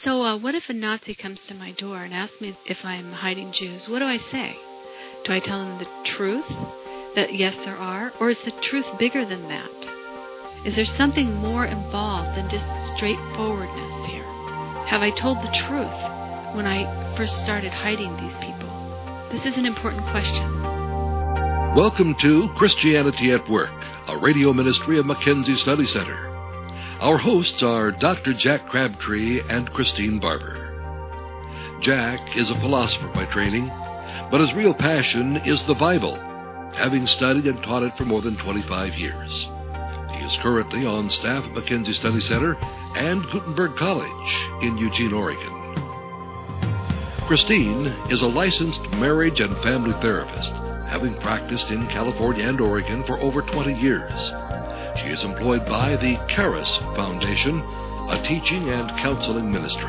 So what if a Nazi comes to my door and asks me if I'm hiding Jews? What do I say? Do I tell them the truth, that yes, there are? Or is the truth bigger than that? Is there something more involved than just straightforwardness here? Have I told the truth when I first started hiding these people? This is an important question. Welcome to Christianity at Work, a radio ministry of Mackenzie Study Center. Our hosts are Dr. Jack Crabtree and Christine Barber. Jack is a philosopher by training, but his real passion is the Bible, having studied and taught it for more than 25 years. He is currently on staff at Mackenzie Study Center and Gutenberg College in Eugene, Oregon. Christine is a licensed marriage and family therapist, having practiced in California and Oregon for over 20 years. She is employed by the Charis Foundation, a teaching and counseling ministry.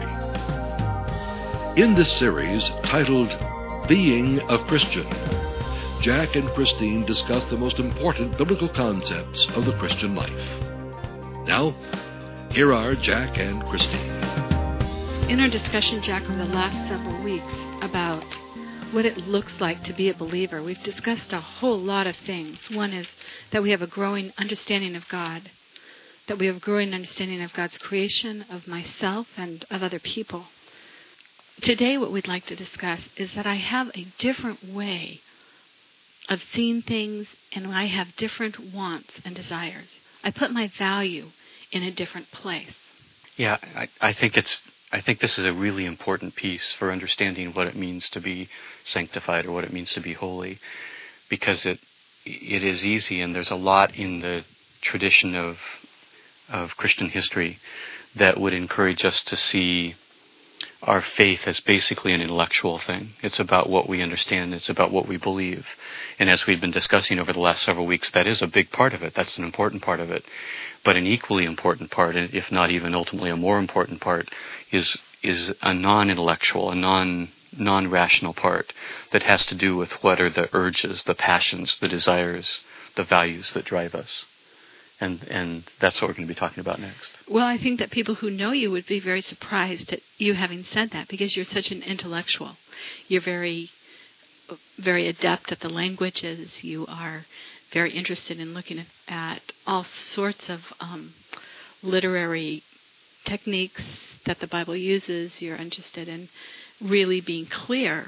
In this series, titled Being a Christian, Jack and Christine discuss the most important biblical concepts of the Christian life. Now, here are Jack and Christine. In our discussion, Jack, over the last several weeks about what it looks like to be a believer, we've discussed a whole lot of things. One is that we have a growing understanding of God, that we have a growing understanding of God's creation, of myself, and of other people. Today, what we'd like to discuss is that I have a different way of seeing things, and I have different wants and desires. I put my value in a different place. Yeah, I think this is a really important piece for understanding what it means to be sanctified or what it means to be holy, because it is easy, and there's a lot in the tradition of Christian history that would encourage us to see our faith as basically an intellectual thing. It's about what we understand. It's about what we believe. And as we've been discussing over the last several weeks, that is a big part of it. That's an important part of it. But an equally important part, if not even ultimately a more important part, is a non-intellectual, a non-rational part that has to do with what are the urges, the passions, the desires, the values that drive us. And that's what we're going to be talking about next. Well, I think that people who know you would be very surprised at you having said that, because you're such an intellectual. You're very, very adept at the languages. You are very interested in looking at all sorts of literary techniques that the Bible uses. You're interested in really being clear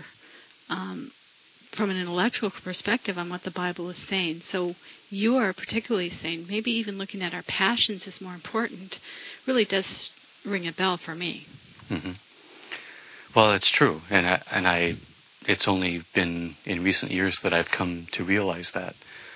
from an intellectual perspective on what the Bible is saying. So you are particularly saying maybe even looking at our passions is more important. Really does ring a bell for me. Mm-hmm. Well, it's true, and it's only been in recent years that I've come to realize that.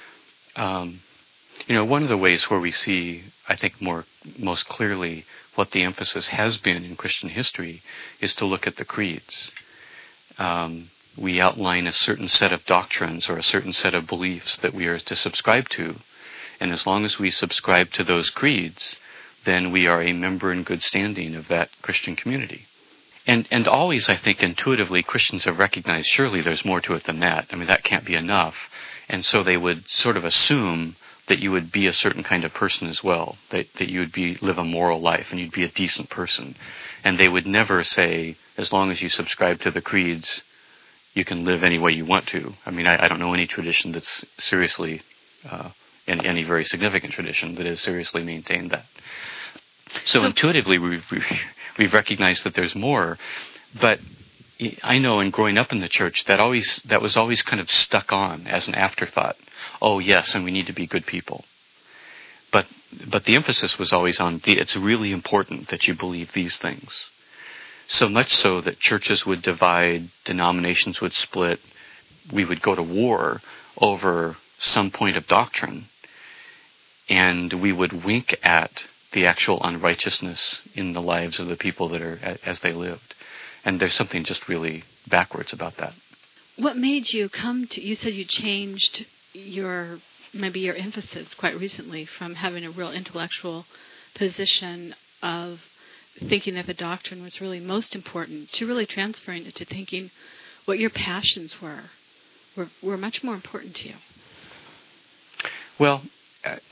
One of the ways where we see, I think, most clearly what the emphasis has been in Christian history is to look at the creeds. We outline a certain set of doctrines or a certain set of beliefs that we are to subscribe to. And as long as we subscribe to those creeds, then we are a member in good standing of that Christian community. And always, I think, intuitively, Christians have recognized, surely there's more to it than that. I mean, that can't be enough. And so they would sort of assume that you would be a certain kind of person as well, that you would live a moral life and you'd be a decent person. And they would never say, as long as you subscribe to the creeds, you can live any way you want to. I mean, I don't know any tradition that's seriously, any very significant tradition that has seriously maintained that. So intuitively, we've recognized that there's more. But I know in growing up in the church, that was always kind of stuck on as an afterthought. Oh, yes, and we need to be good people. But the emphasis was always on it's really important that you believe these things. So much so that churches would divide, denominations would split, we would go to war over some point of doctrine, and we would wink at the actual unrighteousness in the lives of the people that are as they lived. And there's something just really backwards about that. What made you you said you changed your emphasis quite recently from having a real intellectual position of thinking that the doctrine was really most important to really transferring it to thinking what your passions were much more important to you? Well,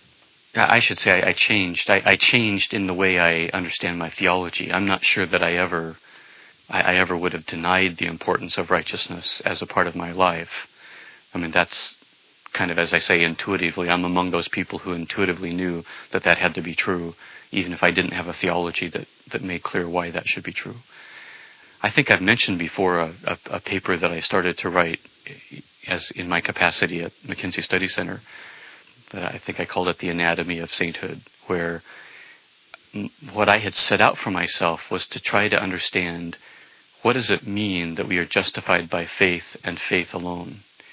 I should say I changed. I changed in the way I understand my theology. I'm not sure that I ever would have denied the importance of righteousness as a part of my life. I mean, that's kind of, as I say, intuitively. I'm among those people who intuitively knew that had to be true, even if I didn't have a theology that made clear why that should be true. I think I've mentioned before a paper that I started to write as in my capacity at McKinsey Study Center. That I think I called it The Anatomy of Sainthood, where what I had set out for myself was to try to understand what does it mean that we are justified by faith and faith alone.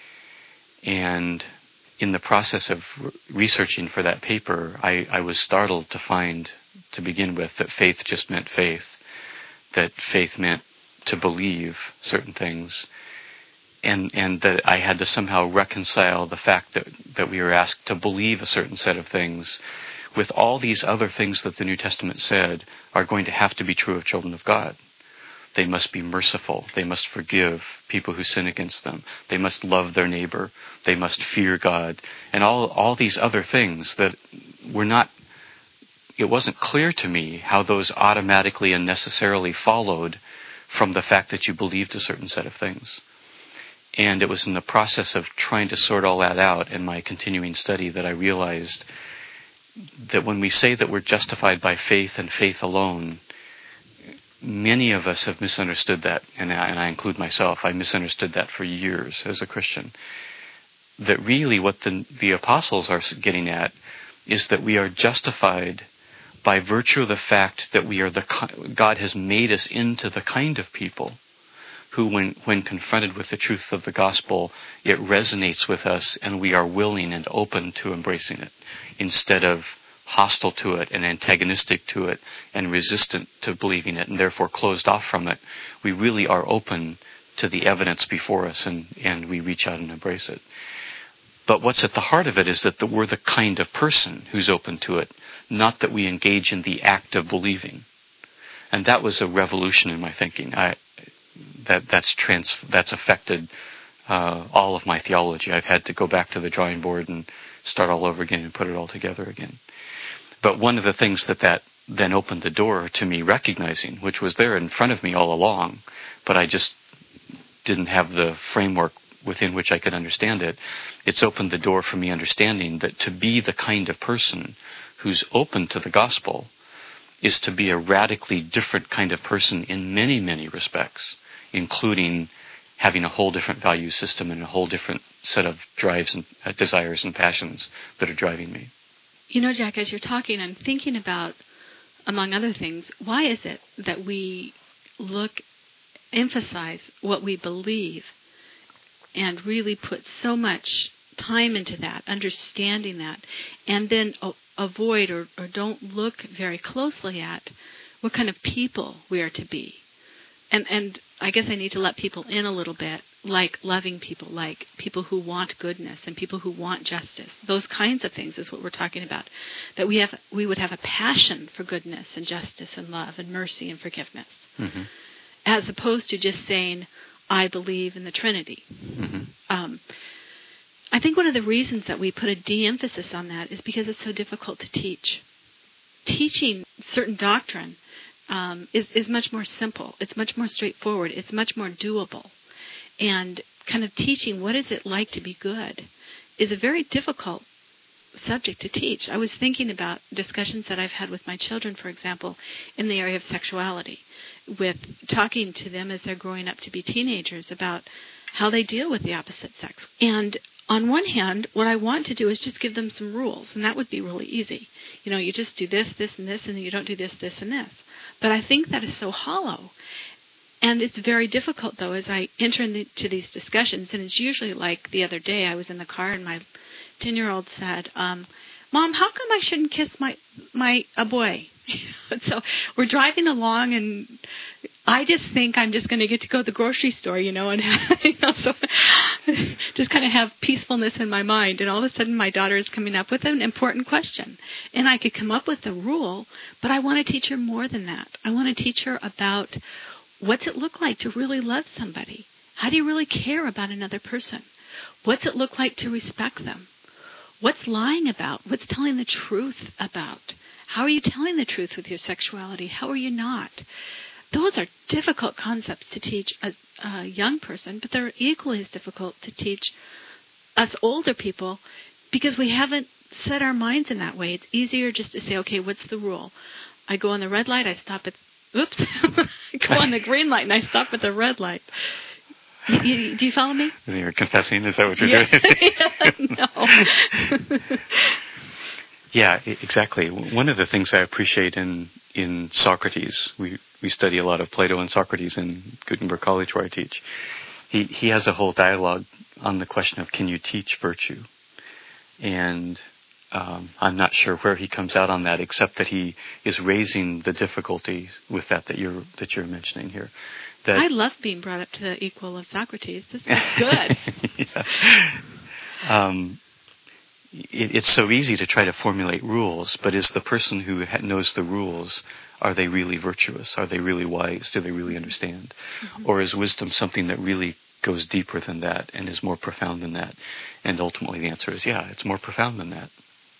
And in the process of researching for that paper, I was startled to find, to begin with, that faith just meant faith, that faith meant to believe certain things, and that I had to somehow reconcile the fact that we were asked to believe a certain set of things with all these other things that the New Testament said are going to have to be true of children of God. They must be merciful. They must forgive people who sin against them. They must love their neighbor. They must fear God. And all these other things that were not, it wasn't clear to me how those automatically and necessarily followed from the fact that you believed a certain set of things. And it was in the process of trying to sort all that out in my continuing study that I realized that when we say that we're justified by faith and faith alone, many of us have misunderstood that, and I include myself. I misunderstood that for years as a Christian. That really what the apostles are getting at is that we are justified by virtue of the fact that we are God has made us into the kind of people who, when confronted with the truth of the gospel, it resonates with us and we are willing and open to embracing it, instead of hostile to it and antagonistic to it and resistant to believing it and therefore closed off from it. We really are open to the evidence before us and we reach out and embrace it. But what's at the heart of it is that we're the kind of person who's open to it, not that we engage in the act of believing. And that was a revolution in my thinking. That's affected all of my theology. I've had to go back to the drawing board and start all over again and put it all together again. But one of the things that then opened the door to me recognizing, which was there in front of me all along, but I just didn't have the framework within which I could understand it, it's opened the door for me understanding that to be the kind of person who's open to the gospel is to be a radically different kind of person in many, many respects, including having a whole different value system and a whole different set of drives and desires and passions that are driving me. You know, Jack, as you're talking, I'm thinking about, among other things, why is it that we emphasize what we believe and really put so much time into that, understanding that, and then avoid or don't look very closely at what kind of people we are to be. And I guess I need to let people in a little bit, like loving people, like people who want goodness and people who want justice. Those kinds of things is what we're talking about. That we would have a passion for goodness and justice and love and mercy and forgiveness. Mm-hmm. As opposed to just saying, I believe in the Trinity. Mm-hmm. I think one of the reasons that we put a de-emphasis on that is because it's so difficult to teach. Teaching certain doctrine is much more simple. It's much more straightforward. It's much more doable. And kind of teaching what is it like to be good is a very difficult subject to teach. I was thinking about discussions that I've had with my children, for example, in the area of sexuality, with talking to them as they're growing up to be teenagers about how they deal with the opposite sex. And on one hand, what I want to do is just give them some rules, and that would be really easy. You know, you just do this, this, and this, and then you don't do this, this, and this. But I think that is so hollow. And it's very difficult, though, as I enter into these discussions, and it's usually like the other day I was in the car and my 10-year-old said, Mom, how come I shouldn't kiss a boy? So we're driving along, and I just think I'm just going to get to go to the grocery store, and so just kind of have peacefulness in my mind. And all of a sudden, my daughter is coming up with an important question, and I could come up with a rule, but I want to teach her more than that. I want to teach her about what's it look like to really love somebody. How do you really care about another person? What's it look like to respect them? What's lying about? What's telling the truth about? How are you telling the truth with your sexuality? How are you not? Those are difficult concepts to teach a young person, but they're equally as difficult to teach us older people because we haven't set our minds in that way. It's easier just to say, okay, what's the rule? I go on the red light, I stop at, I go on the green light and I stop at the red light. Do you follow me? You're confessing? Is that what you're doing? No. Yeah, exactly. One of the things I appreciate in Socrates, we study a lot of Plato and Socrates in Gutenberg College where I teach. He has a whole dialogue on the question of can you teach virtue? And I'm not sure where he comes out on that, except that he is raising the difficulties with that you're mentioning here. That I love being brought up to the equal of Socrates. This is good. Yeah. It's so easy to try to formulate rules, but is the person who knows the rules, are they really virtuous? Are they really wise? Do they really understand? Mm-hmm. Or is wisdom something that really goes deeper than that and is more profound than that? And ultimately the answer is, yeah, it's more profound than that.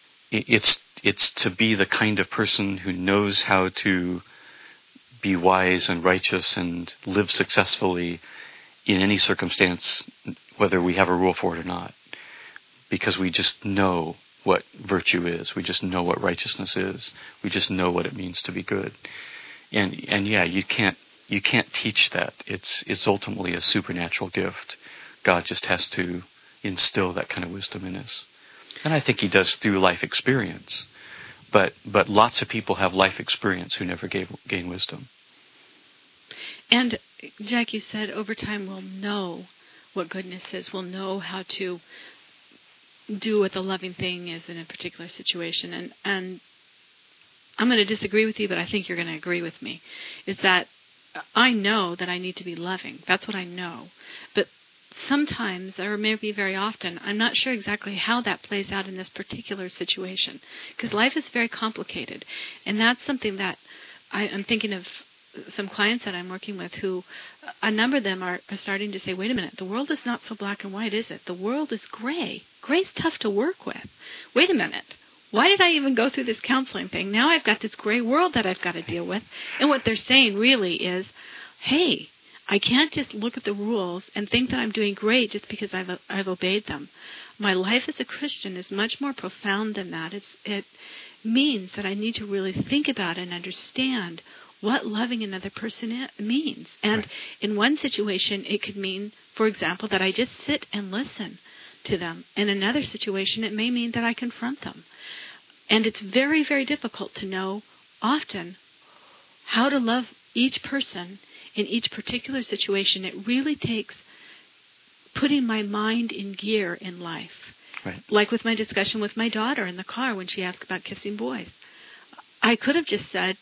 It's to be the kind of person who knows how to be wise and righteous and live successfully in any circumstance, whether we have a rule for it or not. Because we just know what virtue is. We just know what righteousness is. We just know what it means to be good. And yeah, you can't teach that. It's ultimately a supernatural gift. God just has to instill that kind of wisdom in us. And I think he does through life experience. But lots of people have life experience who never gain wisdom. And Jack, you said over time we'll know what goodness is. We'll know how to do what the loving thing is in a particular situation. And I'm going to disagree with you, but I think you're going to agree with me, is that I know that I need to be loving. That's what I know. But sometimes, or maybe very often, I'm not sure exactly how that plays out in this particular situation. Because life is very complicated. And that's something that I'm thinking of some clients that I'm working with who, a number of them are starting to say, wait a minute, the world is not so black and white, is it? The world is gray. Gray's tough to work with. Wait a minute. Why did I even go through this counseling thing? Now I've got this gray world that I've got to deal with. And what they're saying really is, hey, I can't just look at the rules and think that I'm doing great just because I've obeyed them. My life as a Christian is much more profound than that. It means that I need to really think about and understand what loving another person means. And right. In one situation, it could mean, for example, that I just sit and listen to them. In another situation, it may mean that I confront them. And it's very, very difficult to know often how to love each person in each particular situation. It really takes putting my mind in gear in life. Right. Like with my discussion with my daughter in the car when she asked about kissing boys. I could have just said,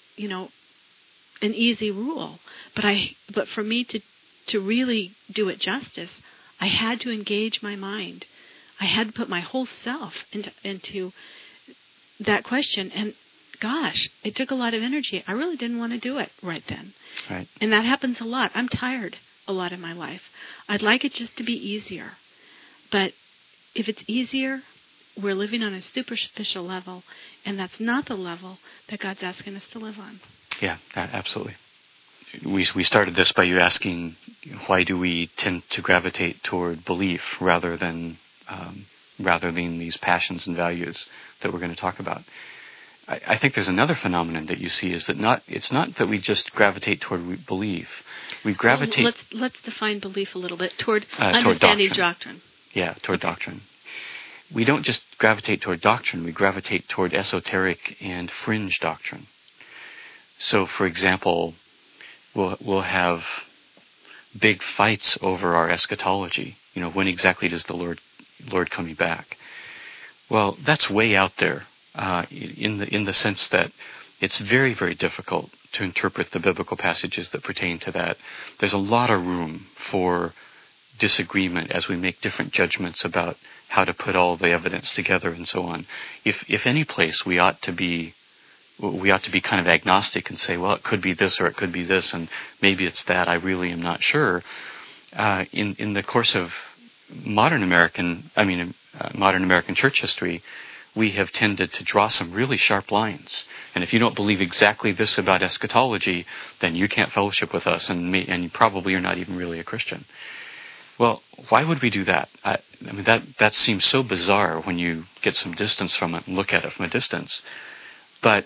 an easy rule. But for me to really do it justice, I had to engage my mind. I had to put my whole self into that question. And gosh, it took a lot of energy. I really didn't want to do it right then. Right. And that happens a lot. I'm tired a lot in my life. I'd like it just to be easier. But if it's easier, we're living on a superficial level, and that's not the level that God's asking us to live on. Yeah, absolutely. We started this by you asking, why do we tend to gravitate toward belief rather than these passions and values that we're going to talk about? I think there's another phenomenon that you see is that it's not that we just gravitate toward belief. We gravitate. Well, let's define belief a little bit toward understanding doctrine. Yeah, toward doctrine. We don't just gravitate toward doctrine. We gravitate toward esoteric and fringe doctrine. So, for example, we'll have big fights over our eschatology. When exactly does the Lord coming back? Well, that's way out there in the sense that it's very, very difficult to interpret the biblical passages that pertain to that. There's a lot of room for disagreement as we make different judgments about how to put all the evidence together and so on. If any place we ought to be kind of agnostic and say, well, it could be this or it could be this, and maybe it's that. I really am not sure. In the course of modern modern American church history, we have tended to draw some really sharp lines. And if you don't believe exactly this about eschatology, then you can't fellowship with us, and you probably are not even really a Christian. Well, why would we do that? I mean, that seems so bizarre when you get some distance from it and look at it from a distance. But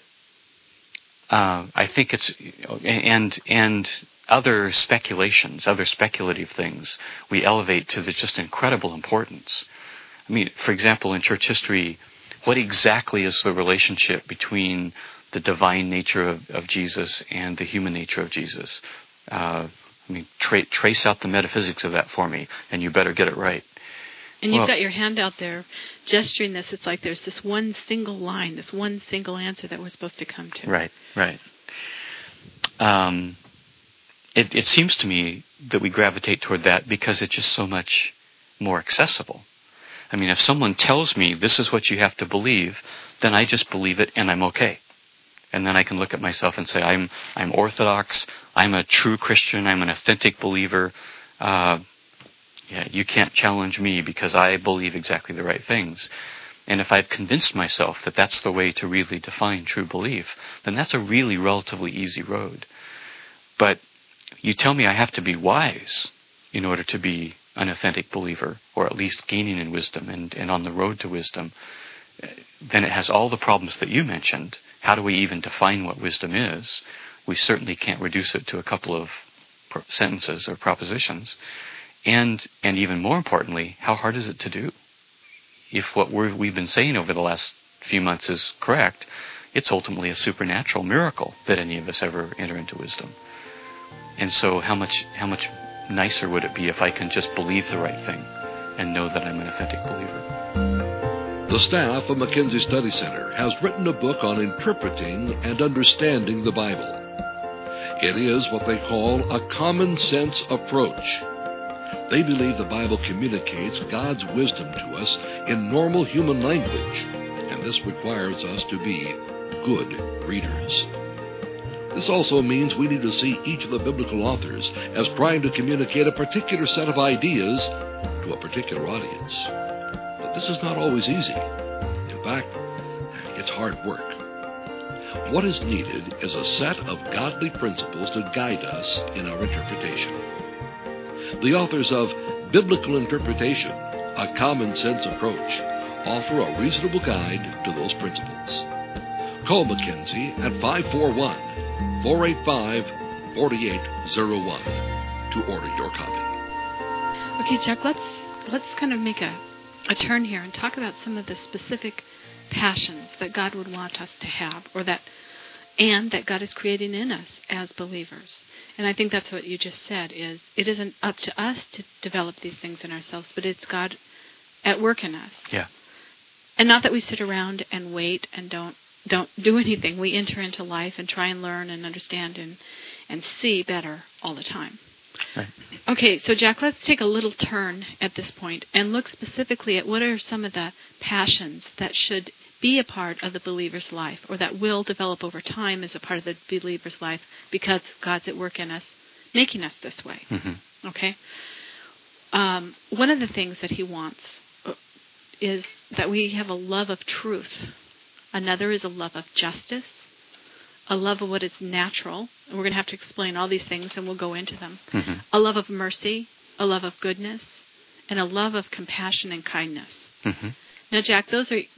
I think it's and other speculations, other speculative things, we elevate to just incredible importance. I mean, for example, in church history, what exactly is the relationship between the divine nature of Jesus and the human nature of Jesus? I mean, trace out the metaphysics of that for me, and you better get it right. And you've got your hand out there gesturing this. It's like there's this one single line, this one single answer that we're supposed to come to. Right. It seems to me that we gravitate toward that because it's just so much more accessible. I mean, if someone tells me this is what you have to believe, then I just believe it and I'm okay. And then I can look at myself and say, I'm orthodox, I'm a true Christian, I'm an authentic believer. You can't challenge me because I believe exactly the right things. And if I've convinced myself that that's the way to really define true belief, then that's a really relatively easy road. But you tell me I have to be wise in order to be an authentic believer, or at least gaining in wisdom and on the road to wisdom, then it has all the problems that you mentioned. How do we even define what wisdom is? We certainly can't reduce it to a couple of sentences or propositions. And even more importantly, how hard is it to do? If what we've been saying over the last few months is correct, it's ultimately a supernatural miracle that any of us ever enter into wisdom. And so how much nicer would it be if I can just believe the right thing and know that I'm an authentic believer? The staff of Mackenzie Study Center has written a book on interpreting and understanding the Bible. It is what they call a common sense approach. They believe the Bible communicates God's wisdom to us in normal human language, and this requires us to be good readers. This also means we need to see each of the biblical authors as trying to communicate a particular set of ideas to a particular audience. But this is not always easy. In fact, it's hard work. What is needed is a set of godly principles to guide us in our interpretation. The authors of Biblical Interpretation, A Common Sense Approach, offer a reasonable guide to those principles. Call Mackenzie at 541-485-4801 to order your copy. Okay, Chuck, let's kind of make a turn here and talk about some of the specific passions that God would want us to have, and that God is creating in us as believers. And I think that's what you just said, is it isn't up to us to develop these things in ourselves, but it's God at work in us. Yeah. And not that we sit around and wait and don't do anything. We enter into life and try and learn and understand and see better all the time. Right. Okay, so Jack, let's take a little turn at this point and look specifically at what are some of the passions that should be a part of the believer's life, or that will develop over time as a part of the believer's life because God's at work in us, making us this way. Mm-hmm. Okay? One of the things that He wants is that we have a love of truth. Another is a love of justice, a love of what is natural, and we're going to have to explain all these things and we'll go into them. Mm-hmm. A love of mercy, a love of goodness, and a love of compassion and kindness. Mm-hmm. Now, Jack, those are.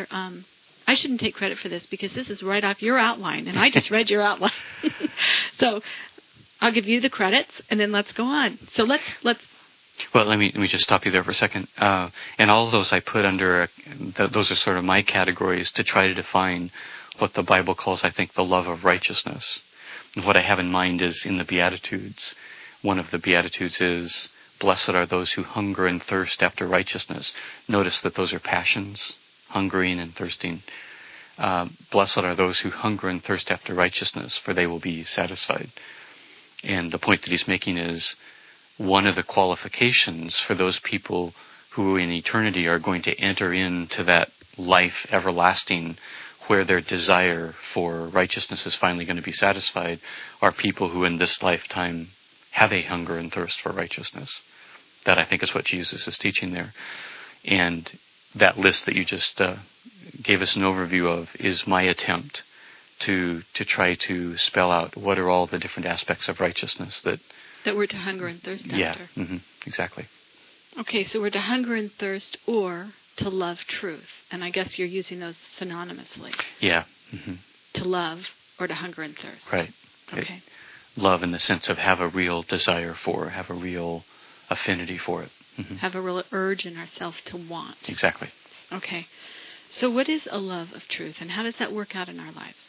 I shouldn't take credit for this because this is right off your outline, and I just read your outline. So I'll give you the credits, and then let's go on. So let's. Well, let me just stop you there for a second. And all of those I put under those are sort of my categories to try to define what the Bible calls, I think, the love of righteousness. And what I have in mind is in the Beatitudes. One of the Beatitudes is, "Blessed are those who hunger and thirst after righteousness." Notice that those are passions, hungering and thirsting. Blessed are those who hunger and thirst after righteousness, for they will be satisfied. And the point that he's making is one of the qualifications for those people who in eternity are going to enter into that life everlasting where their desire for righteousness is finally going to be satisfied are people who in this lifetime have a hunger and thirst for righteousness. That, I think, is what Jesus is teaching there. And that list that you just gave us an overview of is my attempt to try to spell out what are all the different aspects of righteousness that we're to hunger and thirst after. Yeah, exactly. Okay, so we're to hunger and thirst or to love truth. And I guess you're using those synonymously. Yeah. To love or to hunger and thirst. Right. Okay. Love in the sense of have a real desire for, have a real affinity for it. Have a real urge in ourselves to want. Exactly. Okay. So what is a love of truth, and how does that work out in our lives?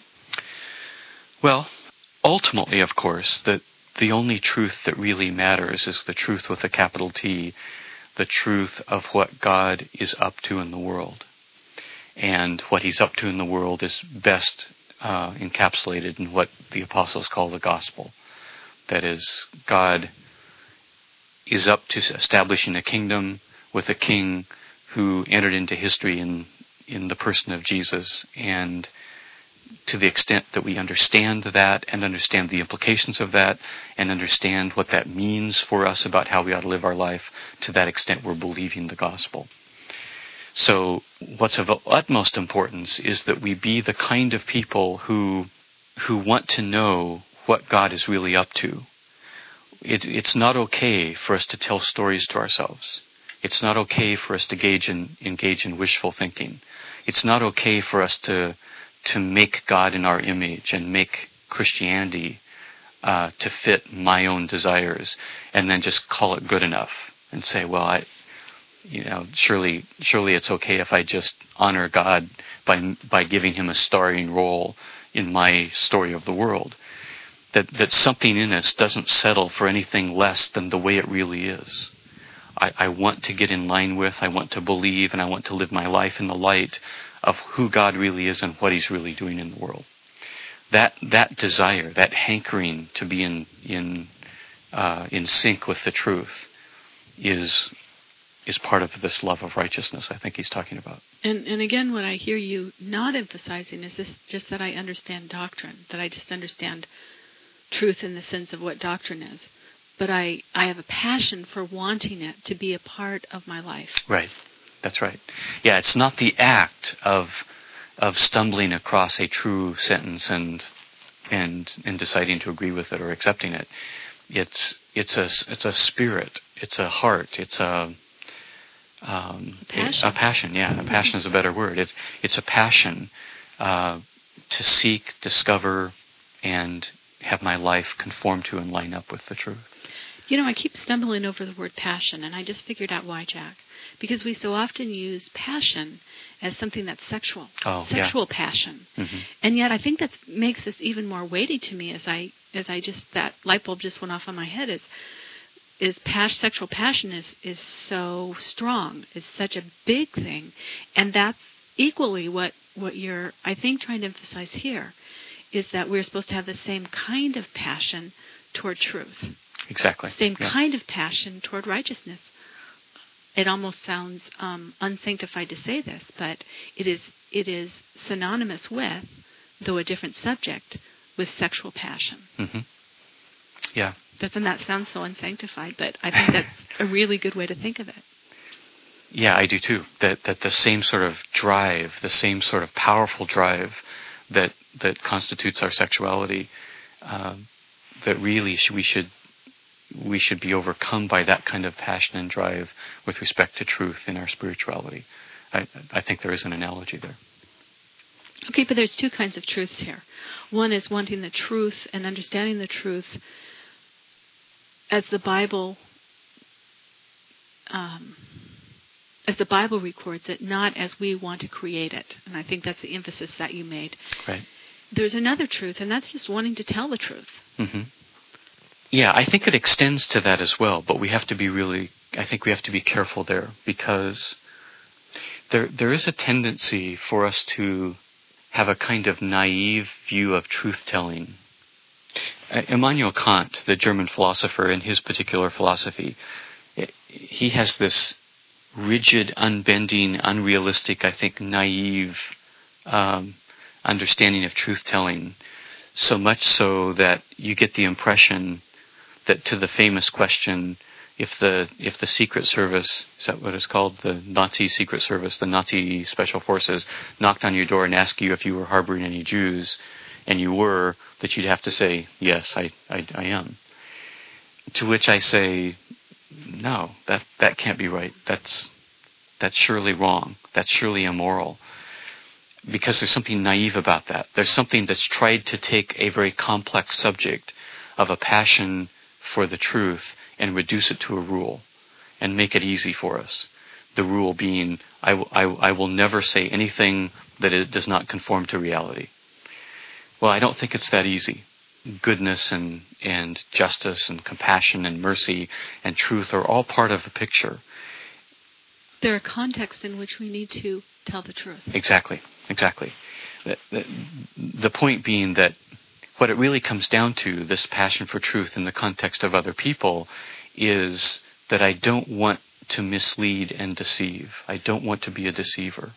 Well, ultimately, of course, the only truth that really matters is the truth with a capital T, the truth of what God is up to in the world. And what he's up to in the world is best encapsulated in what the apostles call the gospel. That is, God is up to establishing a kingdom with a king who entered into history in the person of Jesus. And to the extent that we understand that and understand the implications of that and understand what that means for us about how we ought to live our life, to that extent we're believing the gospel. So what's of utmost importance is that we be the kind of people who want to know what God is really up to. It's not okay for us to tell stories to ourselves. It's not okay for us to engage in wishful thinking. It's not okay for us to make God in our image and make Christianity to fit my own desires and then just call it good enough and say, well, surely it's okay if I just honor God by giving him a starring role in my story of the world. That something in us doesn't settle for anything less than the way it really is. I want to get in line with, I want to believe, and I want to live my life in the light of who God really is and what he's really doing in the world. That desire, that hankering to be in sync with the truth is part of this love of righteousness I think he's talking about. And again, what I hear you not emphasizing is this, just that I understand doctrine, that I just understand truth in the sense of what doctrine is. But I have a passion for wanting it to be a part of my life. Right. That's right. Yeah, it's not the act of stumbling across a true sentence and deciding to agree with it or accepting it. It's a spirit. It's a heart. It's a passion. A passion. Yeah, a passion is a better word. It's a passion to seek, discover, and have my life conform to and line up with the truth. I keep stumbling over the word passion, and I just figured out why, Jack. Because we so often use passion as something that's sexual. Sexual passion. Mm-hmm. And yet I think that makes this even more weighty to me as I just, that light bulb just went off on my head, sexual passion is so strong, is such a big thing. And that's equally what you're, I think, trying to emphasize here, is that we're supposed to have the same kind of passion toward truth. Exactly. Same kind of passion toward righteousness. It almost sounds unsanctified to say this, but it is synonymous with, though a different subject, with sexual passion. Mm-hmm. Yeah. Doesn't that sound so unsanctified? But I think that's a really good way to think of it. Yeah, I do too. That the same sort of drive, the same sort of powerful drive that constitutes our sexuality, that really we should be overcome by that kind of passion and drive with respect to truth in our spirituality. I think there is an analogy there. Okay, but there's two kinds of truths here. One is wanting the truth and understanding the truth as the Bible records it, not as we want to create it. And I think that's the emphasis that you made. Right. There's another truth, and that's just wanting to tell the truth. Mm-hmm. Yeah, I think it extends to that as well, but we have to be careful there, because there is a tendency for us to have a kind of naive view of truth-telling. Immanuel Kant, the German philosopher, in his particular philosophy, he has this rigid, unbending, unrealistic, I think, naive understanding of truth-telling, so much so that you get the impression that to the famous question, If the Secret Service, is that what it's called, the Nazi Secret Service, the Nazi Special Forces, knocked on your door and asked you if you were harboring any Jews, and you were, that you'd have to say, yes, I am. To which I say, no, that can't be right. That's surely wrong. That's surely immoral. Because there's something naive about that. There's something that's tried to take a very complex subject of a passion for the truth and reduce it to a rule and make it easy for us. The rule being, I will never say anything that it does not conform to reality. Well, I don't think it's that easy. Goodness and justice and compassion and mercy and truth are all part of the picture. There are contexts in which we need to tell the truth. Exactly. The point being that what it really comes down to, this passion for truth in the context of other people, is that I don't want to mislead and deceive. I don't want to be a deceiver.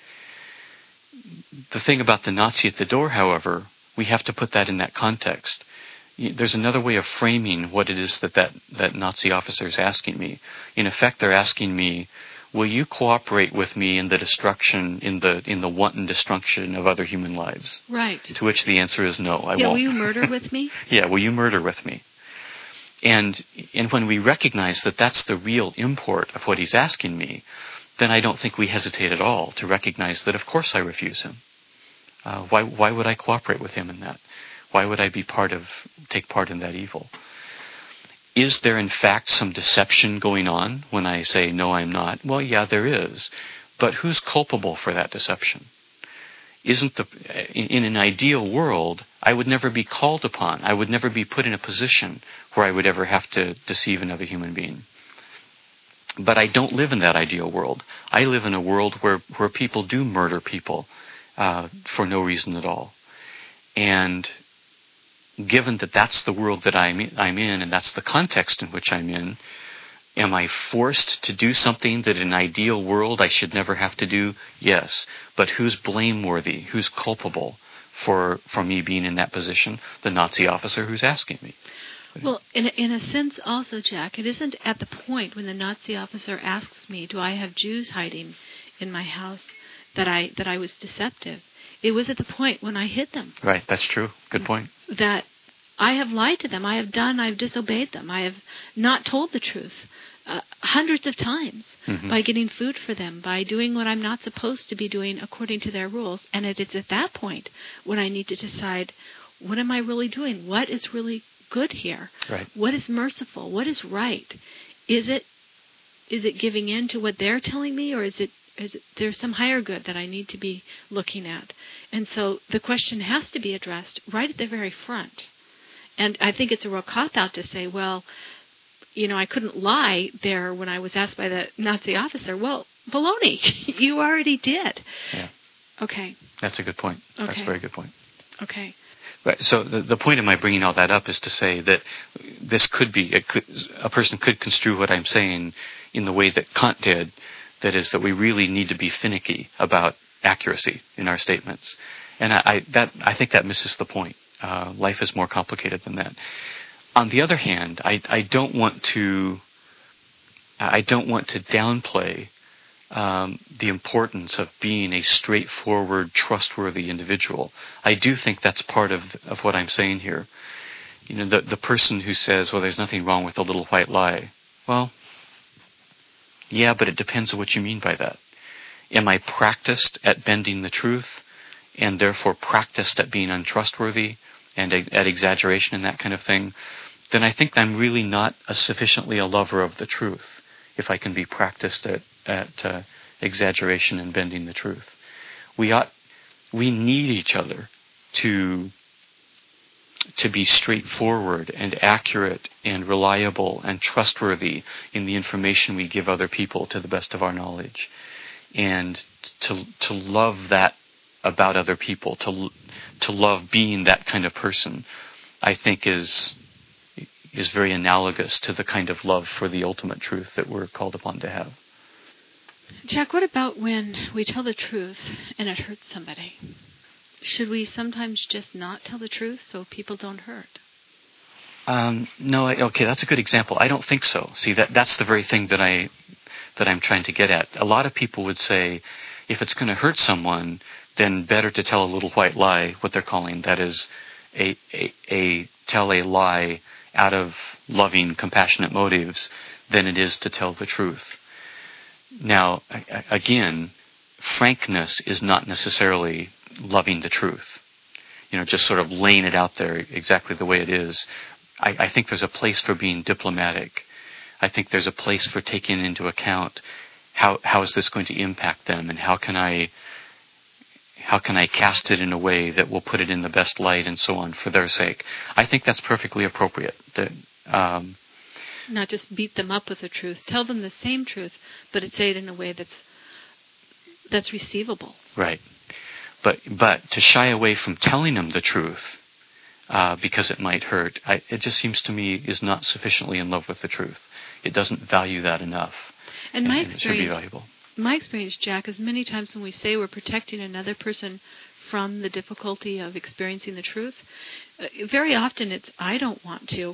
The thing about the Nazi at the door, however, we have to put that in that context. There's another way of framing what it is that Nazi officer is asking me. In effect, they're asking me, will you cooperate with me in the destruction, in the wanton destruction of other human lives? Right. To which the answer is no, I won't. Will you murder with me? Yeah, will you murder with me? And when we recognize that that's the real import of what he's asking me, then I don't think we hesitate at all to recognize that of course I refuse him. Why would I cooperate with him in that? Why would I take part in that evil? Is there in fact some deception going on when I say, no, I'm not? Well, yeah, there is. But who's culpable for that deception? In an ideal world, I would never be called upon. I would never be put in a position where I would ever have to deceive another human being. But I don't live in that ideal world. I live in a world where people do murder people for no reason at all. And given that that's the world that I'm in, and that's the context in which I'm in, am I forced to do something that in an ideal world I should never have to do? Yes. But who's blameworthy? Who's culpable for me being in that position? The Nazi officer who's asking me. Well, in a sense also, Jack, it isn't at the point when the Nazi officer asks me, do I have Jews hiding in my house, that I was deceptive. It was at the point when I hid them. Right, that's true. Good point. That I have lied to them. I've disobeyed them. I have not told the truth hundreds of times by getting food for them, by doing what I'm not supposed to be doing according to their rules. And it's at that point when I need to decide, what am I really doing? What is really good here? Right. What is merciful? What is right? Is it giving in to what they're telling me, or is it there's some higher good that I need to be looking at? And so the question has to be addressed right at the very front. And I think it's a real cop-out to say, well, I couldn't lie there when I was asked by the Nazi officer. Well, baloney, you already did. Yeah. Okay. That's a good point. Okay. That's a very good point. Okay. Right. So the point of my bringing all that up is to say that this a person could construe what I'm saying in the way that Kant did. That is, that we really need to be finicky about accuracy in our statements, and I think that misses the point. Life is more complicated than that. On the other hand, I don't want to downplay the importance of being a straightforward, trustworthy individual. I do think that's part of what I'm saying here. The person who says, well, there's nothing wrong with a little white lie. Well, yeah, but it depends on what you mean by that. Am I practiced at bending the truth and therefore practiced at being untrustworthy and at exaggeration and that kind of thing? Then I think I'm really not sufficiently a lover of the truth if I can be practiced at exaggeration and bending the truth. We need each other to be straightforward and accurate and reliable and trustworthy in the information we give other people to the best of our knowledge. And to love that about other people, to love being that kind of person, I think is very analogous to the kind of love for the ultimate truth that we're called upon to have. Jack, what about when we tell the truth and it hurts somebody? Should we sometimes just not tell the truth so people don't hurt? No, okay, that's a good example. I don't think so. See, that's the very thing that I'm trying to get at. A lot of people would say, if it's going to hurt someone, then better to tell a little white lie, what they're calling, that is, tell a lie out of loving, compassionate motives, than it is to tell the truth. Now, again, frankness is not necessarily loving the truth. Just sort of laying it out there exactly the way it is. I think there's a place for being diplomatic. I think there's a place for taking into account how is this going to impact them, and how can I cast it in a way that will put it in the best light and so on for their sake. I think that's perfectly appropriate. Not just beat them up with the truth. Tell them the same truth, but say it in a way that's receivable. Right. But to shy away from telling them the truth because it might hurt, it just seems to me is not sufficiently in love with the truth. It doesn't value that enough. And it should be valuable. My experience, Jack, is many times when we say we're protecting another person from the difficulty of experiencing the truth, very often it's, I don't want to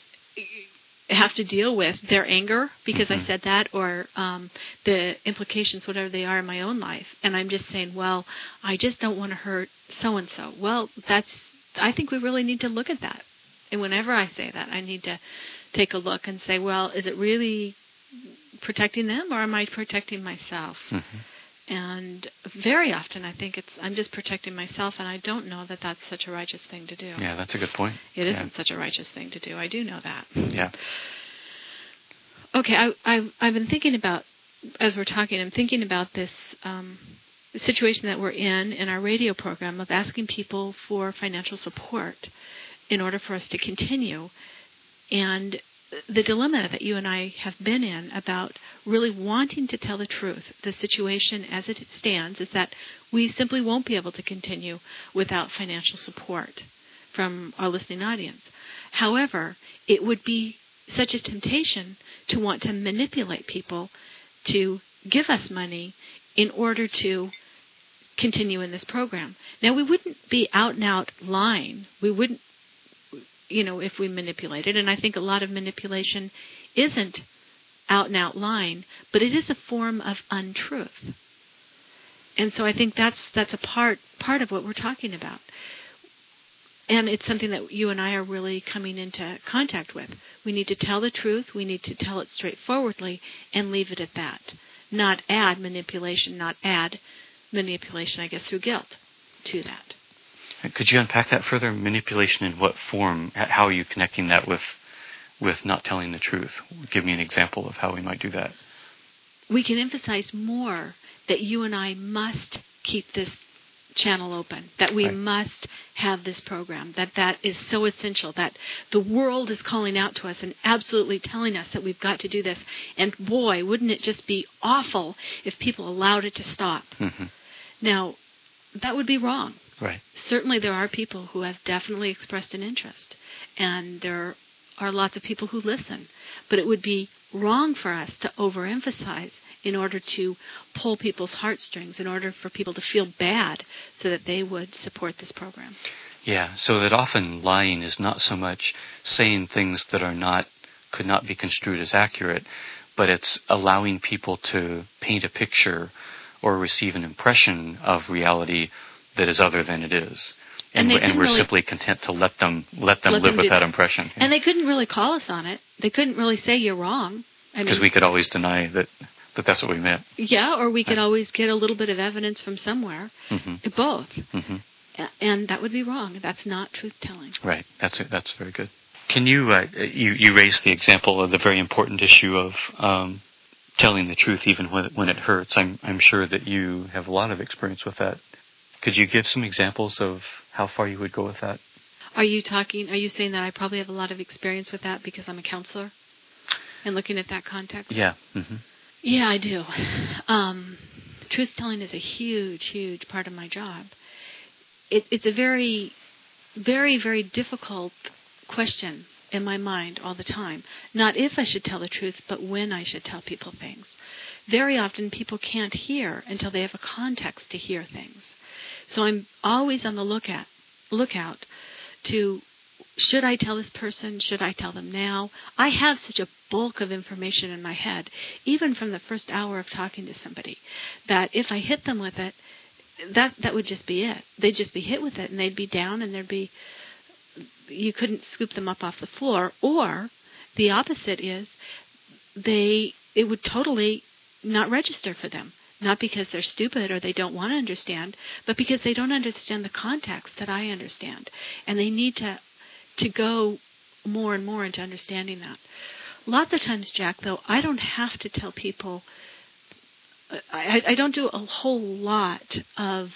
have to deal with their anger because I said that, or the implications, whatever they are in my own life. And I'm just saying, well, I just don't want to hurt so-and-so. Well, I think we really need to look at that. And whenever I say that, I need to take a look and say, well, is it really protecting them, or am I protecting myself? And very often I think I'm just protecting myself, and I don't know that that's such a righteous thing to do. Yeah, that's a good point. It isn't such a righteous thing to do. I do know that. Yeah. Okay, I've been thinking about, as we're talking, I'm thinking about this situation that we're in our radio program of asking people for financial support in order for us to continue. And the dilemma that you and I have been in about really wanting to tell the truth, the situation as it stands, is that we simply won't be able to continue without financial support from our listening audience. However, it would be such a temptation to want to manipulate people to give us money in order to continue in this program. Now, we wouldn't be out and out lying. We wouldn't, if we manipulated. And I think a lot of manipulation isn't out and out lying, but it is a form of untruth. And so I think that's a part of what we're talking about. And it's something that you and I are really coming into contact with. We need to tell the truth. We need to tell it straightforwardly and leave it at that. Not add manipulation, I guess, through guilt to that. Could you unpack that further? Manipulation in what form? How are you connecting that with not telling the truth? Give me an example of how we might do that. We can emphasize more that you and I must keep this channel open, that we must have this program, that is so essential, that the world is calling out to us and absolutely telling us that we've got to do this. And boy, wouldn't it just be awful if people allowed it to stop. Now, that would be wrong. Right. Certainly there are people who have definitely expressed an interest, and there are lots of people who listen. But it would be wrong for us to overemphasize in order to pull people's heartstrings, in order for people to feel bad so that they would support this program. Yeah, so that often lying is not so much saying things that could not be construed as accurate, but it's allowing people to paint a picture or receive an impression of reality that is other than it is. And we're simply content to let them live with that impression. And they couldn't really call us on it. They couldn't really say you're wrong. Because we could always deny that that's what we meant. Yeah, or we could always get a little bit of evidence from somewhere. Both. And that would be wrong. That's not truth-telling. Right. That's very good. Can you you raised the example of the very important issue of telling the truth even when it hurts. I'm sure that you have a lot of experience with that. Could you give some examples of how far you would go with that? Are you saying that I probably have a lot of experience with that because I'm a counselor and looking at that context? Yeah. Yeah, I do. Truth-telling is a huge, huge part of my job. It's a very, very, very difficult question in my mind all the time. Not if I should tell the truth, but when I should tell people things. Very often people can't hear until they have a context to hear things. So I'm always on the lookout to should I tell this person? Should I tell them now? I have such a bulk of information in my head, even from the first hour of talking to somebody, that if I hit them with it, that would just be it. They'd just be hit with it, and they'd be down, and you couldn't scoop them up off the floor. Or the opposite is it would totally not register for them. Not because they're stupid or they don't want to understand, but because they don't understand the context that I understand. And they need to go more and more into understanding that. Lots of times, Jack, though, I don't have to tell people, I don't do a whole lot of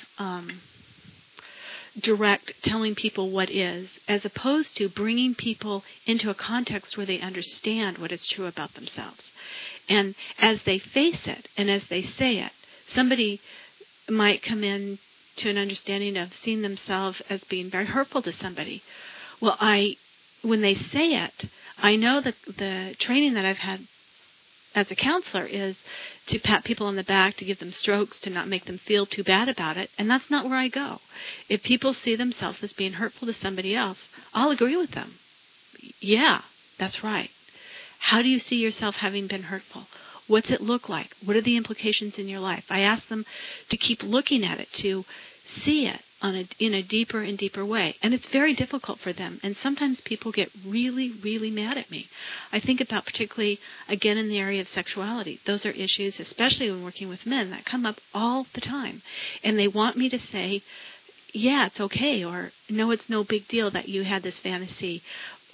direct telling people what is, as opposed to bringing people into a context where they understand what is true about themselves. And as they face it and as they say it, somebody might come in to an understanding of seeing themselves as being very hurtful to somebody. Well, when they say it, I know that the training that I've had as a counselor is to pat people on the back, to give them strokes, to not make them feel too bad about it, and that's not where I go. If people see themselves as being hurtful to somebody else, I'll agree with them. Yeah, that's right. How do you see yourself having been hurtful? What's it look like? What are the implications in your life? I ask them to keep looking at it, to see it in a deeper and deeper way. And it's very difficult for them. And sometimes people get really, really mad at me. I think about particularly, again, in the area of sexuality. Those are issues, especially when working with men, that come up all the time. And they want me to say, yeah, it's okay, or no, it's no big deal that you had this fantasy,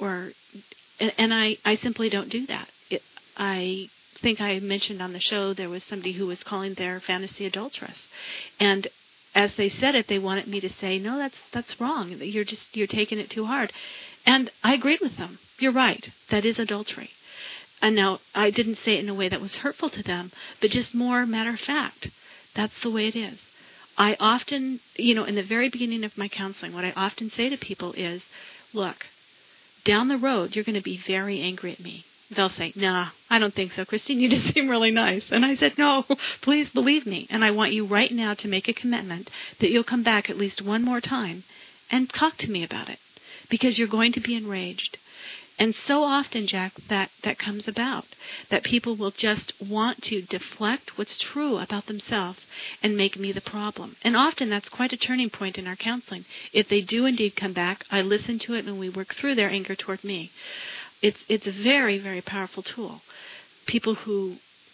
and I simply don't do that. I think I mentioned on the show there was somebody who was calling their fantasy adulterous. And as they said it, they wanted me to say, no, that's wrong. You're taking it too hard. And I agreed with them. You're right. That is adultery. And now I didn't say it in a way that was hurtful to them, but just more matter of fact. That's the way it is. I often, in the very beginning of my counseling, what I often say to people is, look, down the road, you're going to be very angry at me. They'll say, nah, I don't think so, Christine. You just seem really nice. And I said, no, please believe me. And I want you right now to make a commitment that you'll come back at least one more time and talk to me about it, because you're going to be enraged. And so often, Jack, that comes about, that people will just want to deflect what's true about themselves and make me the problem. And often that's quite a turning point in our counseling. If they do indeed come back, I listen to it and we work through their anger toward me. It's a very, very powerful tool. People who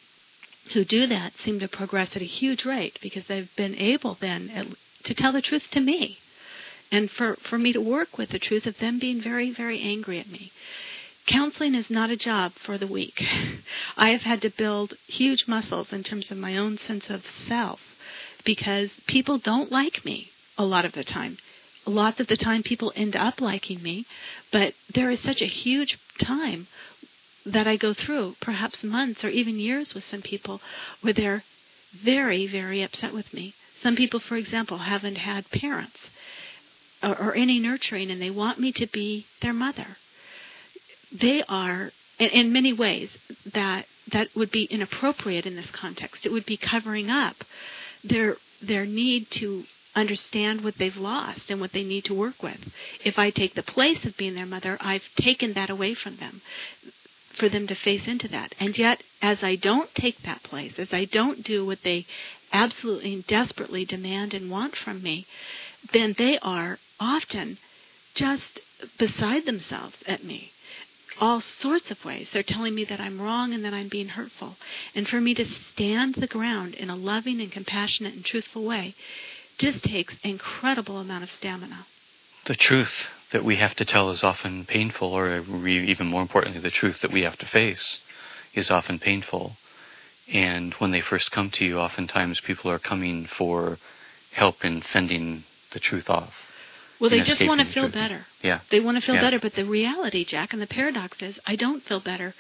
do that seem to progress at a huge rate because they've been able then to tell the truth to me. And for me to work with the truth of them being very, very angry at me. Counseling is not a job for the weak. I have had to build huge muscles in terms of my own sense of self because people don't like me a lot of the time. A lot of the time people end up liking me, but there is such a huge time that I go through, perhaps months or even years with some people, where they're very, very upset with me. Some people, for example, haven't had parents or any nurturing, and they want me to be their mother. They are, in many ways, that would be inappropriate in this context. It would be covering up their need to understand what they've lost and what they need to work with. If I take the place of being their mother, I've taken that away from them, for them to face into that. And yet, as I don't take that place, as I don't do what they absolutely and desperately demand and want from me, then they are often just beside themselves at me. All sorts of ways. They're telling me that I'm wrong and that I'm being hurtful. And for me to stand the ground in a loving and compassionate and truthful way just takes an incredible amount of stamina. The truth that we have to tell is often painful, or even more importantly, the truth that we have to face is often painful. And when they first come to you, oftentimes people are coming for help in fending the truth off. Well, they just want to feel better. Yeah. They want to feel better, but the reality, Jack, and the paradox is I don't feel better.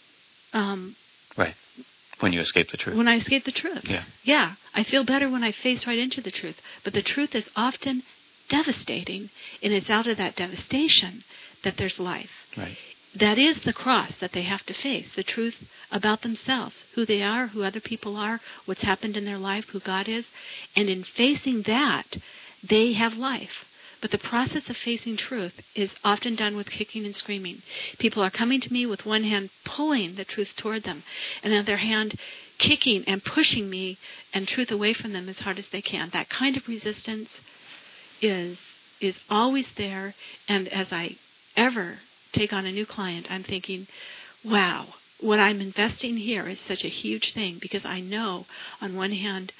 Right. When you escape the truth. When I escape the truth. Yeah. Yeah. I feel better when I face right into the truth. But the truth is often devastating, and it's out of that devastation that there's life. Right. That is the cross that they have to face, the truth about themselves, who they are, who other people are, what's happened in their life, who God is. And in facing that, they have life. But the process of facing truth is often done with kicking and screaming. People are coming to me with one hand pulling the truth toward them, and the other hand kicking and pushing me and truth away from them as hard as they can. That kind of resistance is always there, and as I ever take on a new client, I'm thinking, wow, what I'm investing here is such a huge thing, because I know on one hand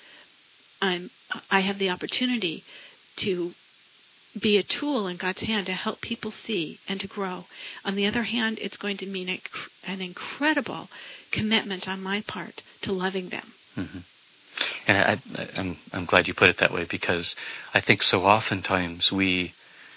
I have the opportunity to be a tool in God's hand to help people see and to grow. On the other hand, it's going to mean an incredible commitment on my part to loving them. Mm-hmm. And I'm glad you put it that way, because I think so oftentimes we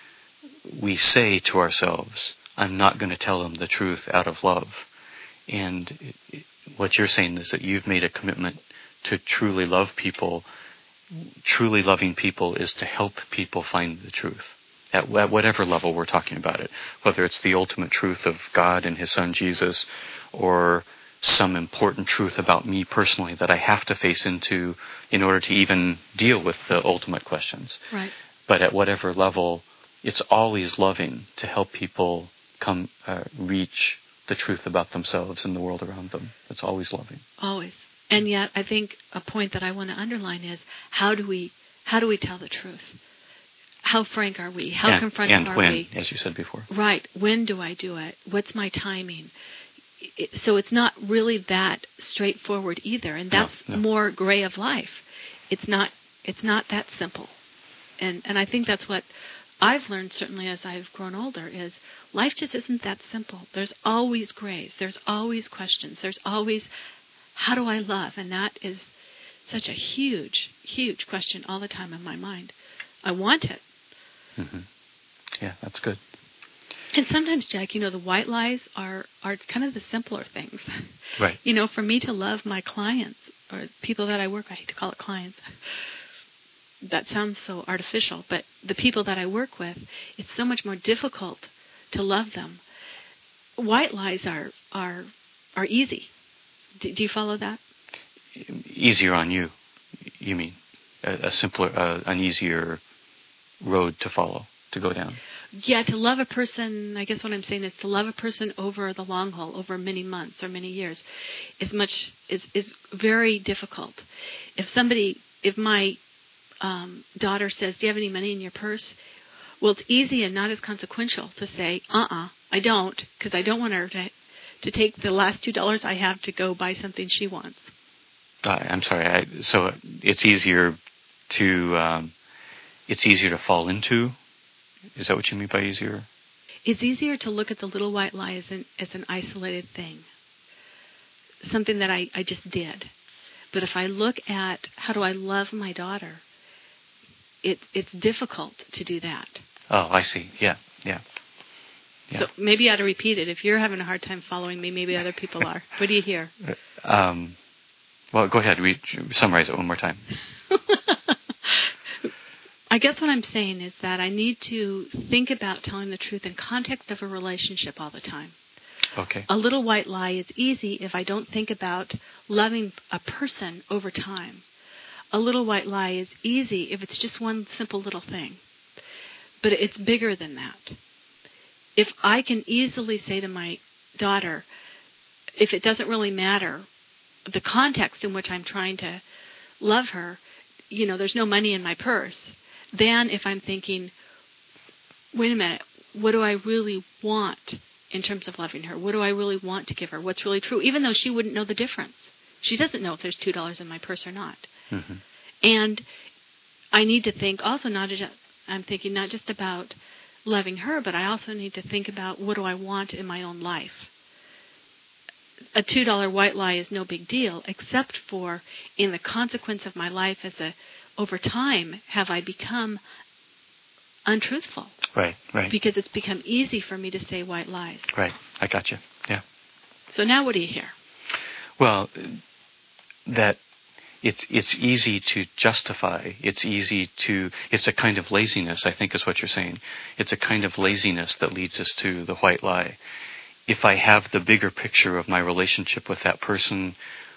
say to ourselves, I'm not going to tell them the truth out of love. And what you're saying is that you've made a commitment to truly love people. Truly loving people is to help people find the truth at whatever level we're talking about it, whether it's the ultimate truth of God and His Son Jesus, or some important truth about me personally that I have to face into in order to even deal with the ultimate questions. Right. But at whatever level, it's always loving to help people come reach the truth about themselves and the world around them. It's always loving. Always. And yet, I think a point that I want to underline is how do we tell the truth? How frank are we? How confronting are we? As you said before. Right. When do I do it? What's my timing? So it's not really that straightforward either, and that's more gray of life. It's not that simple. And I think that's what I've learned, certainly as I've grown older, is life just isn't that simple. There's always grays. There's always questions. There's always, how do I love? And that is such a huge, huge question all the time in my mind. I want it. Mm-hmm. Yeah, that's good. And sometimes, Jack, the white lies are kind of the simpler things. Right. For me to love my clients or people that I work with, I hate to call it clients. That sounds so artificial, but the people that I work with, it's so much more difficult to love them. White lies are easy. Do you follow that? Easier on you mean? A simpler, an easier road to follow, to go down. Yeah, to love a person, I guess what I'm saying is to love a person over the long haul, over many months or many years, is very difficult. If my daughter says, do you have any money in your purse? Well, it's easy and not as consequential to say, I don't, because I don't want her to take the last $2 I have to go buy something she wants. I'm sorry. So it's easier to fall into. Is that what you mean by easier? It's easier to look at the little white lie as an isolated thing, something that I just did. But if I look at how do I love my daughter, it's difficult to do that. Oh, I see. Yeah. So maybe I ought to repeat it. If you're having a hard time following me, maybe other people are. What do you hear? Well, go ahead. Summarize it one more time. I guess what I'm saying is that I need to think about telling the truth in context of a relationship all the time. Okay. A little white lie is easy if I don't think about loving a person over time. A little white lie is easy if it's just one simple little thing. But it's bigger than that. If I can easily say to my daughter, if it doesn't really matter the context in which I'm trying to love her, there's no money in my purse. Then if I'm thinking, wait a minute, what do I really want in terms of loving her? What do I really want to give her? What's really true? Even though she wouldn't know the difference. She doesn't know if there's $2 in my purse or not. Mm-hmm. And I need to think also I'm thinking not just about loving her, but I also need to think about what do I want in my own life. A $2 white lie is no big deal, except for in the consequence of my life over time, have I become untruthful? Right. Because it's become easy for me to say white lies. Right. I got you. Yeah. So now what do you hear? Well, that it's easy to justify. It's a kind of laziness, I think is what you're saying. It's a kind of laziness that leads us to the white lie. If I have the bigger picture of my relationship with that person,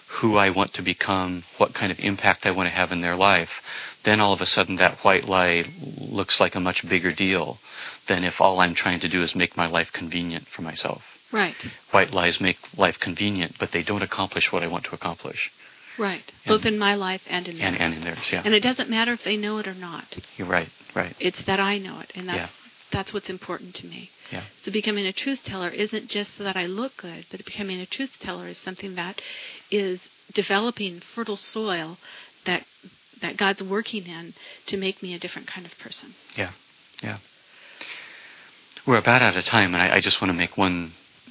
who I want to become, what kind of impact I want to have in their life, then all of a sudden that white lie looks like a much bigger deal than if all I'm trying to do is make my life convenient for myself. Right. White lies make life convenient, but they don't accomplish what I want to accomplish. Right. Both in my life and in theirs. And in theirs, yeah. And it doesn't matter if they know it or not. You're right. It's that I know it, and that's what's important to me. Yeah. So becoming a truth teller isn't just so that I look good, but becoming a truth teller is something that is developing fertile soil that God's working in to make me a different kind of person. Yeah. We're about out of time, and I just want to make one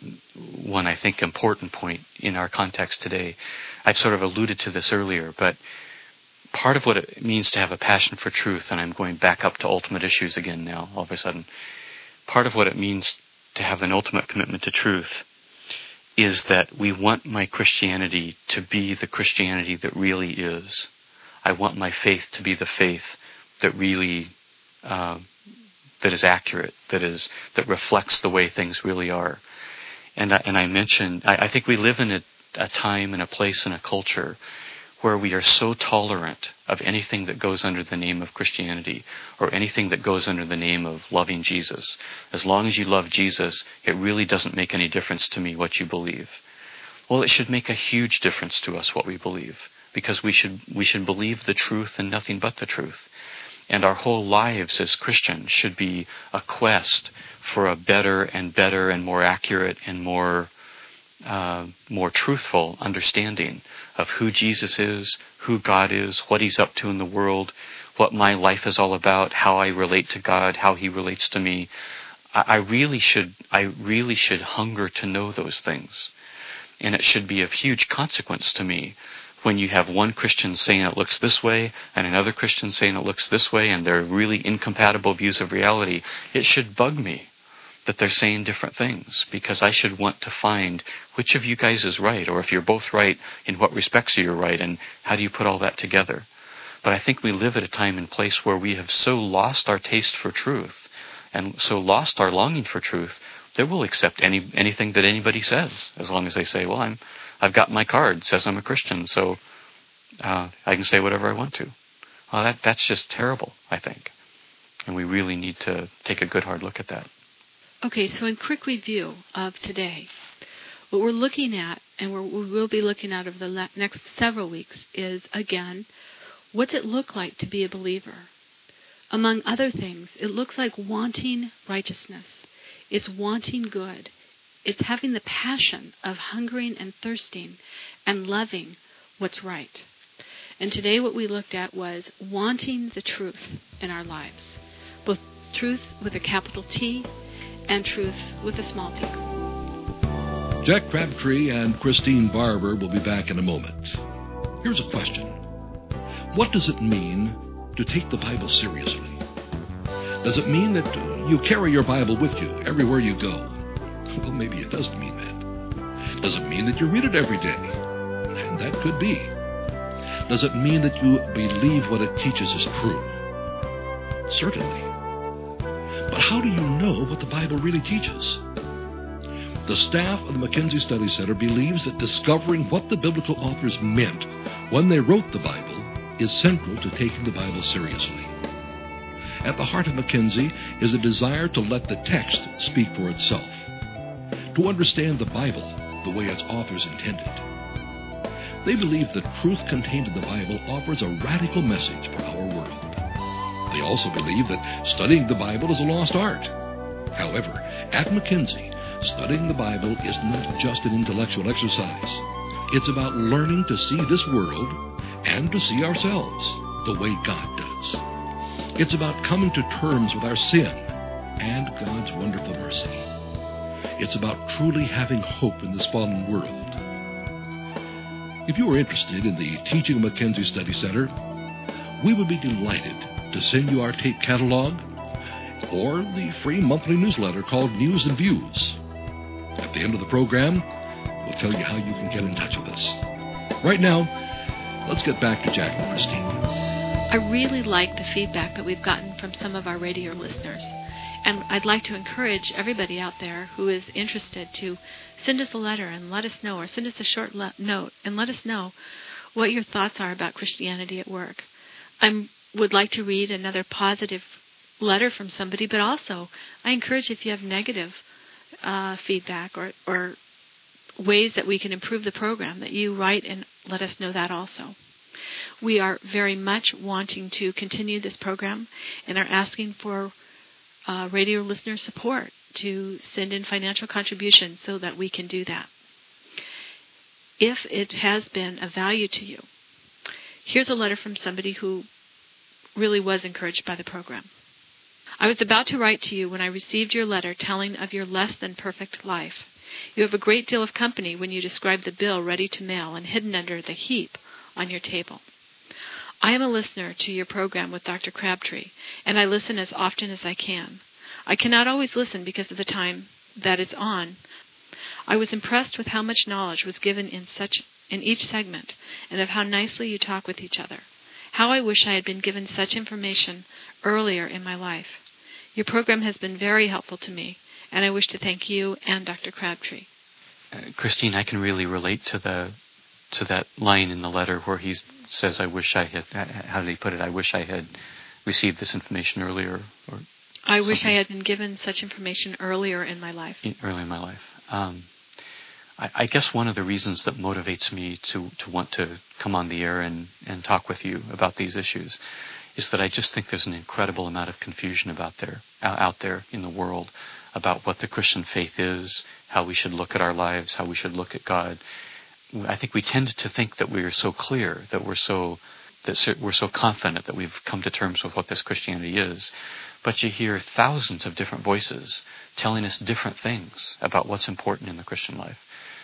I think important point in our context today. I've sort of alluded to this earlier, but part of what it means to have a passion for truth, and I'm going back up to ultimate issues again now, all of a sudden, part of what it means to have an ultimate commitment to truth is that we want my Christianity to be the Christianity that really is. I want my faith to be the faith that really, that is accurate, that reflects the way things really are. And I mentioned, I think we live in a time and a place and a culture where we are so tolerant of anything that goes under the name of Christianity or anything that goes under the name of loving Jesus. As long as you love Jesus, it really doesn't make any difference to me what you believe. Well, it should make a huge difference to us what we believe, because we should believe the truth and nothing but the truth. And our whole lives as Christians should be a quest for a better and more accurate and more truthful understanding of who Jesus is, who God is, what He's up to in the world, what my life is all about, how I relate to God, how He relates to me. I really should hunger to know those things. And it should be of huge consequence to me when you have one Christian saying it looks this way and another Christian saying it looks this way, and they're really incompatible views of reality. It should bug me that they're saying different things, because I should want to find which of you guys is right, or if you're both right, in what respects you're right, and how do you put all that together. But I think we live at a time and place where we have so lost our taste for truth and so lost our longing for truth that we'll accept anything that anybody says, as long as they say, well, I've got my card, says I'm a Christian, so I can say whatever I want to. Well, that's just terrible, I think. And we really need to take a good hard look at that. Okay, so in quick review of today, what we're looking at, and we will be looking at over the next several weeks, is, again, what's it look like to be a believer? Among other things, it looks like wanting righteousness. It's wanting good. It's having the passion of hungering and thirsting and loving what's right. And today what we looked at was wanting the truth in our lives, both truth with a capital T and truth with a small t. Jack Crabtree and Christine Barber will be back in a moment. Here's a question. What does it mean to take the Bible seriously? Does it mean that you carry your Bible with you everywhere you go? Well, maybe it doesn't mean that. Does it mean that you read it every day? And that could be. Does it mean that you believe what it teaches is true? Certainly. But how do you know what the Bible really teaches? The staff of the Mackenzie Study Center believes that discovering what the biblical authors meant when they wrote the Bible is central to taking the Bible seriously. At the heart of Mackenzie is a desire to let the text speak for itself, to understand the Bible the way its authors intended. They believe the truth contained in the Bible offers a radical message for our world. They also believe that studying the Bible is a lost art. However, at Mackenzie, studying the Bible is not just an intellectual exercise. It's about learning to see this world and to see ourselves the way God does. It's about coming to terms with our sin and God's wonderful mercy. It's about truly having hope in this fallen world. If you are interested in the teaching of Mackenzie Study Center, we would be delighted to send you our tape catalog or the free monthly newsletter called News and Views. At the end of the program, we'll tell you how you can get in touch with us. Right now, let's get back to Jack and Christine. I really like the feedback that we've gotten from some of our radio listeners. And I'd like to encourage everybody out there who is interested to send us a letter and let us know, or send us a short note and let us know what your thoughts are about Christianity at work. I would like to read another positive letter from somebody, but also I encourage, if you have negative feedback or ways that we can improve the program, that you write and let us know that also. We are very much wanting to continue this program and are asking for radio listener support to send in financial contributions so that we can do that. If it has been of value to you, here's a letter from somebody who really was encouraged by the program. I was about to write to you when I received your letter telling of your less than perfect life. You have a great deal of company when you describe the bill ready to mail and hidden under the heap on your table. I am a listener to your program with Dr. Crabtree, and I listen as often as I can. I cannot always listen because of the time that it's on. I was impressed with how much knowledge was given in each segment, and of how nicely you talk with each other. How I wish I had been given such information earlier in my life. Your program has been very helpful to me, and I wish to thank you and Dr. Crabtree. Christine, I can really relate to that line in the letter where he says, I wish I had, how did he put it? I wish I had received this information earlier. Or I wish I had been given such information earlier in my life. Earlier in my life. I guess one of the reasons that motivates me to want to come on the air and talk with you about these issues is that I just think there's an incredible amount of confusion out there in the world about what the Christian faith is, how we should look at our lives, how we should look at God. I think we tend to think that we are so clear, that we're so confident that we've come to terms with what this Christianity is. But you hear thousands of different voices telling us different things about what's important in the Christian life.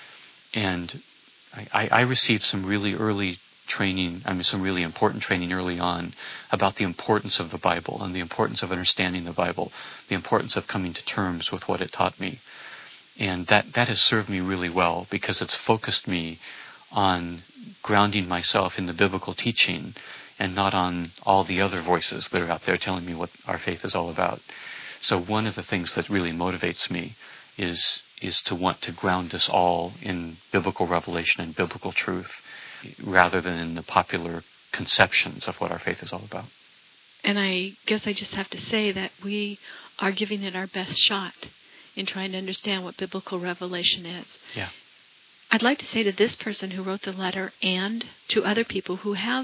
And I received some really early training, some really important training early on about the importance of the Bible and the importance of understanding the Bible, the importance of coming to terms with what it taught me. And that has served me really well because it's focused me on grounding myself in the biblical teaching and not on all the other voices that are out there telling me what our faith is all about. So one of the things that really motivates me is to want to ground us all in biblical revelation and biblical truth rather than in the popular conceptions of what our faith is all about. And I guess I just have to say that we are giving it our best shot in trying to understand what biblical revelation is. Yeah. I'd like to say to this person who wrote the letter and to other people who have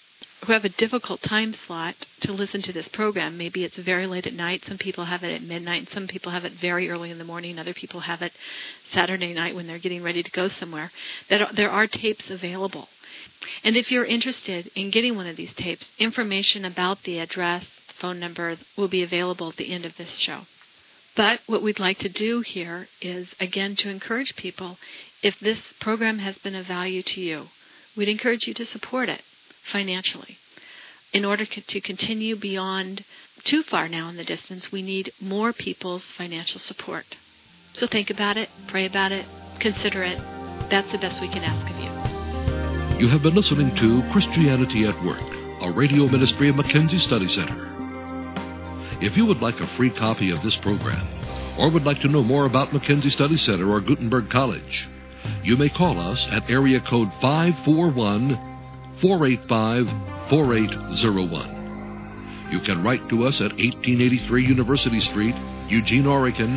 a difficult time slot to listen to this program. Maybe it's very late at night. Some people have it at midnight. Some people have it very early in the morning. Other people have it Saturday night when they're getting ready to go somewhere. There are tapes available. And if you're interested in getting one of these tapes, information about the address, phone number will be available at the end of this show. But what we'd like to do here is, again, to encourage people, if this program has been of value to you, we'd encourage you to support it financially. In order to continue beyond too far now in the distance, we need more people's financial support. So think about it, pray about it, consider it. That's the best we can ask of you. You have been listening to Christianity at Work, a radio ministry of Mackenzie Study Center. If you would like a free copy of this program, or would like to know more about Mackenzie Study Center or Gutenberg College, you may call us at area code 541-485-4801. You can write to us at 1883 University Street, Eugene, Oregon,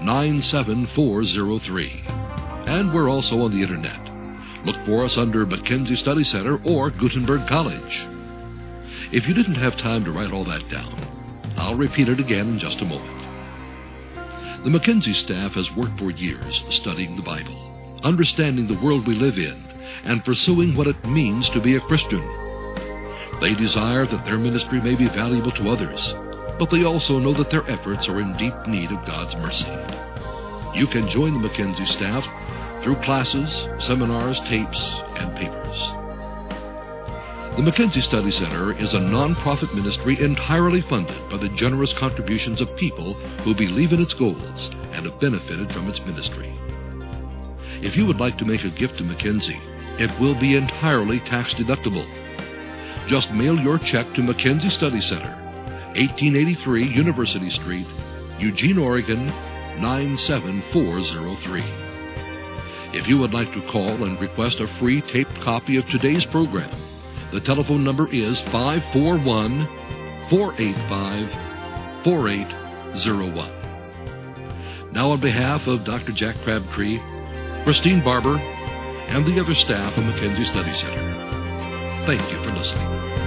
97403. And we're also on the Internet. Look for us under Mackenzie Study Center or Gutenberg College. If you didn't have time to write all that down, I'll repeat it again in just a moment. The Mackenzie staff has worked for years studying the Bible, understanding the world we live in, and pursuing what it means to be a Christian. They desire that their ministry may be valuable to others, but they also know that their efforts are in deep need of God's mercy. You can join the Mackenzie staff through classes, seminars, tapes, and papers. The Mackenzie Study Center is a non-profit ministry entirely funded by the generous contributions of people who believe in its goals and have benefited from its ministry. If you would like to make a gift to Mackenzie, it will be entirely tax-deductible. Just mail your check to Mackenzie Study Center, 1883 University Street, Eugene, Oregon, 97403. If you would like to call and request a free taped copy of today's program, the telephone number is 541-485-4801. Now, on behalf of Dr. Jack Crabtree, Christine Barber, and the other staff of Mackenzie Study Center, thank you for listening.